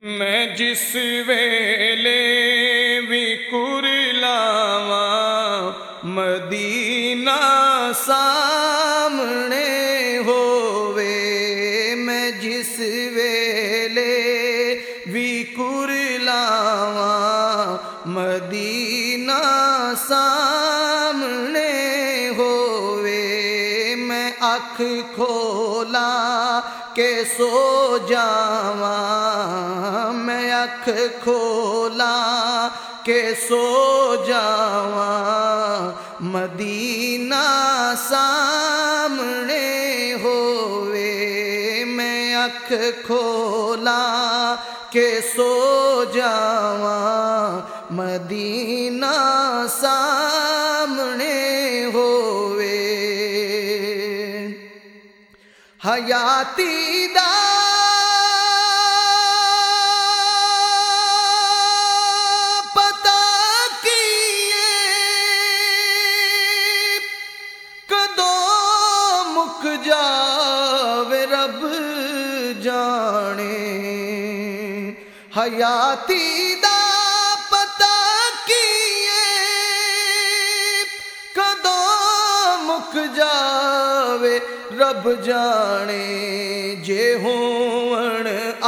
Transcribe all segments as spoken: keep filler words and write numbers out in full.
میں جس ویلے بھی کرلاواں مدینہ سامنے ہووے، میں جس ویلے بھی کرلاواں مدینہ سامنے ہووے، میں اکھ کھولا کہ سو جاواں، میں اکھ کھولا کہ سو جاواں مدینہ سامنے ہووے، میں اکھ کھولا کہ سو جاواں مدینہ سامنے ہووے، حیاتی دا جاوے رب جانے، حیاتی دا پتہ کیے کدوں مک جاوے رب جانے، جے ہون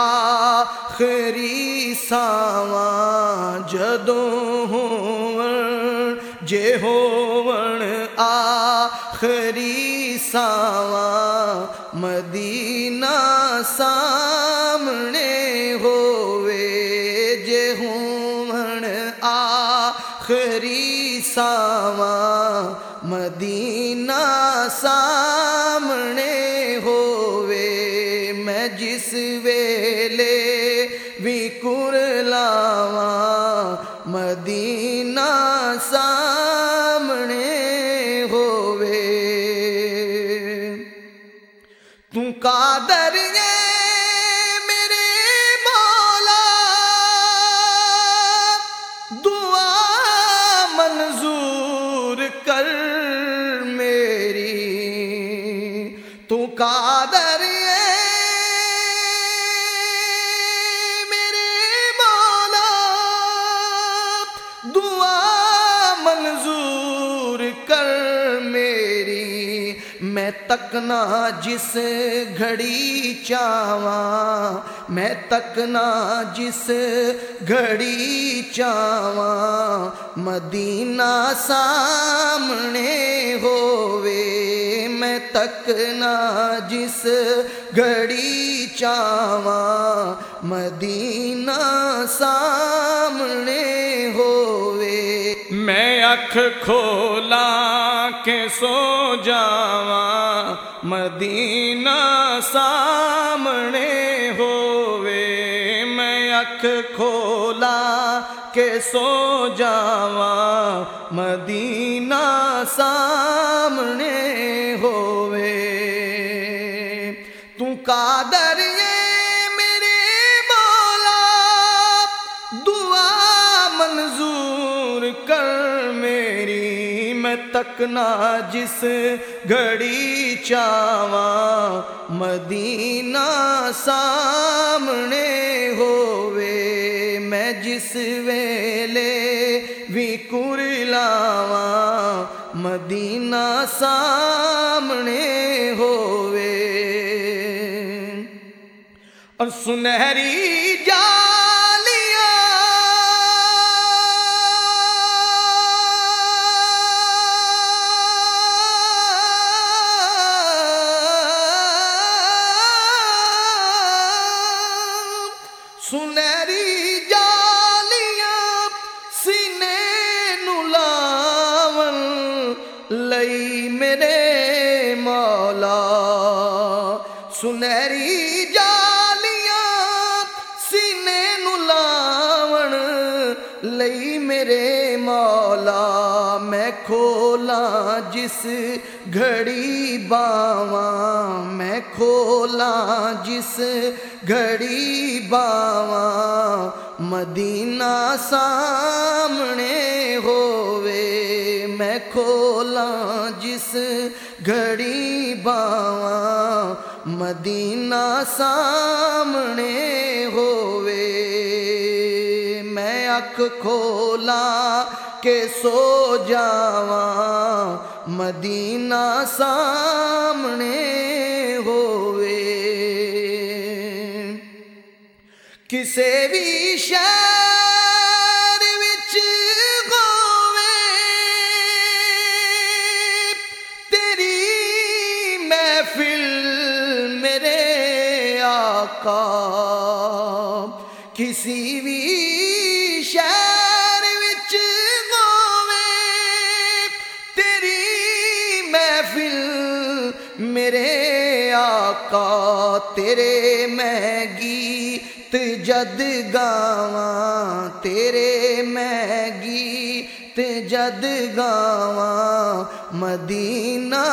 آخری ساواں جدوں ہون، جے ہون آخری ساواں مدینہ سامنے ہووے، جے ہون آخری ساواں مدینہ سامنے ہووے، میں جس ویلے بھی کرلاواں مدینہ سامنے ہووے، تو قادر ہے میرے مولا دعا منظور کر میری، تو قادر ہے میرے مولا دعا منظور کر میری، میں تکنا جس گھڑی چاواں، میں تکنا جس گھڑی چاواں مدینہ سامنے ہووے، میں تکنا جس گھڑی چاواں مدینہ سامنے ہووے، میں اکھ کھولا کہ سو جاواں مدینہ سامنے ہووے، میں اکھ کھولا کہ سو جاواں مدینہ سامنے ہووے، تو قادر ہے میرے مولا دعا منظور کر میری، میں تکنا جس گھڑی چاواں مدینہ سامنے ہووے، میں جس ویلے بھی کرلاواں مدینہ سامنے ہووے، اور سنہری جالیاں سنہری جالیاں سینے نو لاون لئی میرے مولا، سنہری جالیاں سینے نو لاون لئی میرے مولا، میں کھولاں جس گھڑی باواں، میں کھولاں جس گھڑی باواں مدینہ سامنے ہووے، میں کھولاں جس گھڑی باواں مدینہ سامنے ہووے۔ اکھ کھولاں کہ سو جاواں مدینہ سامنے ہووے کسے بھی شہر وچ ہووے تیری محفل میرے آقا کسی بھی شہر وچ ہووے تیری محفل میرے آقا تیرے میں گیت جد گاواں تیرے میں گیت جد گاواں مدینہ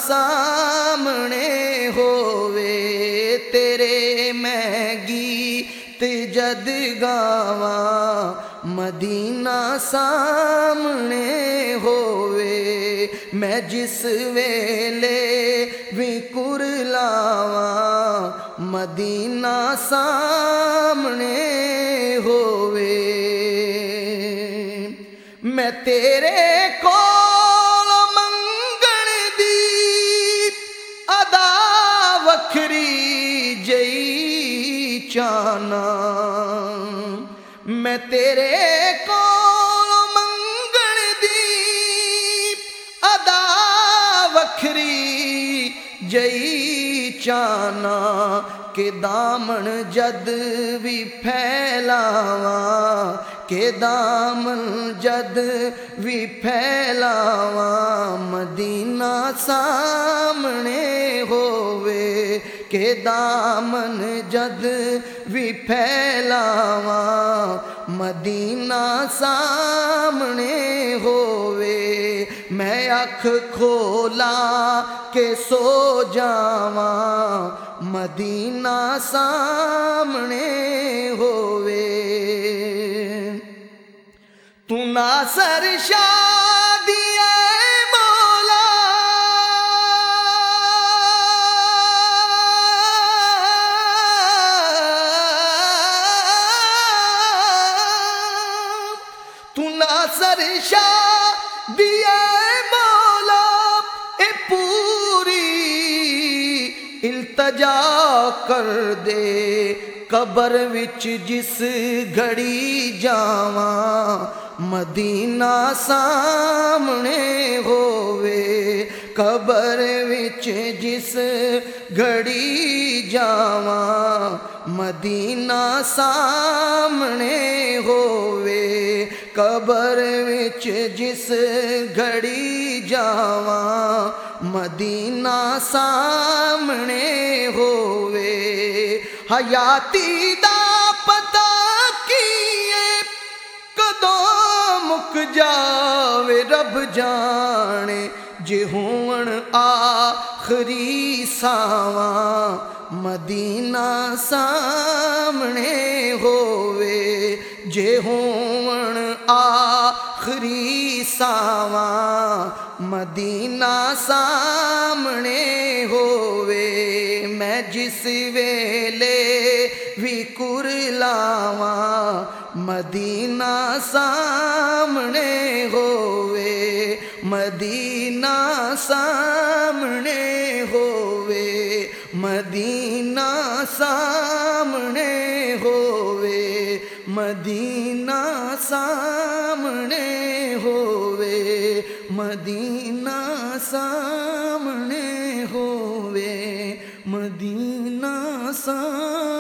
سامنے ہووے تیرے میں گیت جد گاواں مدینہ سامنے ہووے میں جس ویلے بھی کرلاواں مدینہ سامنے ہووے میں تیرے کول منگن دی ادا وکھری جئی چاہنا میں تیرے کول منگن دی ادا وکھری جئی چاہنا کہ دامن جد بھی پھیلاواں کہ دامن جد بھی پھیلاواں مدینہ سامنے ہووے کہ دامن جد بھی پھیلاواں مدینہ سامنے ہووے میں اکھ کھولاں کہ سو جاواں مدینہ سامنے ہووے تو ناصر شادی اے مولا تو ناصر شادی اے مولا اے پوری التجا کر دے قبر وچ جس گھڑی جاواں مدینہ سامنے ہووے قبر وچ جس گھڑی جاواں مدینہ سامنے ہووے قبر وچ جس گھڑی جاواں مدینہ سامنے ہووے حیاتی دا پتہ کیے کدوں مک جاوے رب جانے جے ہون آخری ساواں مدینہ سامنے ہووے جے ہون آخری ساواں مدینہ سامنے ہووے میں جس ویلے بھی کرلاواں مدینہ سامنے ہووے مدینہ سامنے ہووے مدینہ سامنے ہووے مدینہ سامنے ہووے مدینہ سامنے ہووے مدینہ سامنے